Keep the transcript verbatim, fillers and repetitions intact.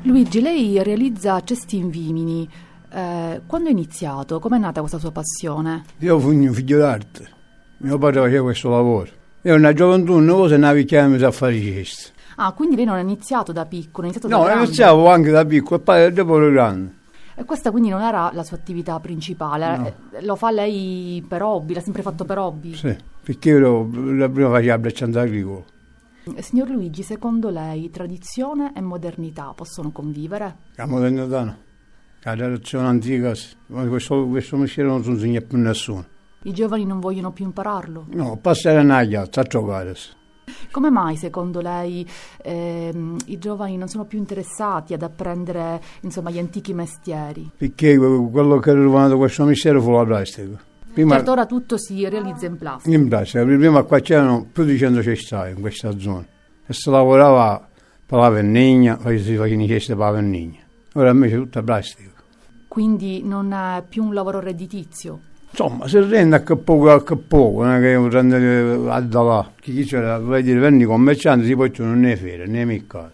Luigi, lei realizza cesti in vimini. Eh, quando è iniziato? Com'è nata questa sua passione? Io fui un figlio d'arte, mio padre faceva questo lavoro. Io nella gioventù non cosa ne picchiavo a fare i cesti. Ah, quindi lei non è iniziato da piccolo, è iniziato da No, grande? iniziavo anche da piccolo e poi dopo ero grande. E questa quindi non era la sua attività principale? No. Eh, Lo fa lei per hobby? L'ha sempre fatto per hobby? Sì, perché io ero- la prima facevo la bracciante agricolo. Eh, Signor Luigi, secondo lei tradizione e modernità possono convivere? La modernità no. La tradizione antica, sì. Ma questo, questo mestiere non si insegna più a nessuno. I giovani non vogliono più impararlo? No, passare nella chiazza a giocare. Sì. Come mai secondo lei ehm, i giovani non sono più interessati ad apprendere insomma, gli antichi mestieri? Perché quello che è arrivato questo mestiere fu la plastica. Prima, Certo, ora tutto si realizza in plastica. in plastica, prima qua c'erano più di cento cestai in questa zona. E si lavorava per la Vernigna, poi si facevano i cesti per la Vernigna. Ora invece è tutta plastica. Quindi non è più un lavoro redditizio? Insomma, si rende a che poco a che poco, non è che prende a da là. Chi c'era, vuoi dire, venni commercianti, si poi non ne fere, ne mi caso.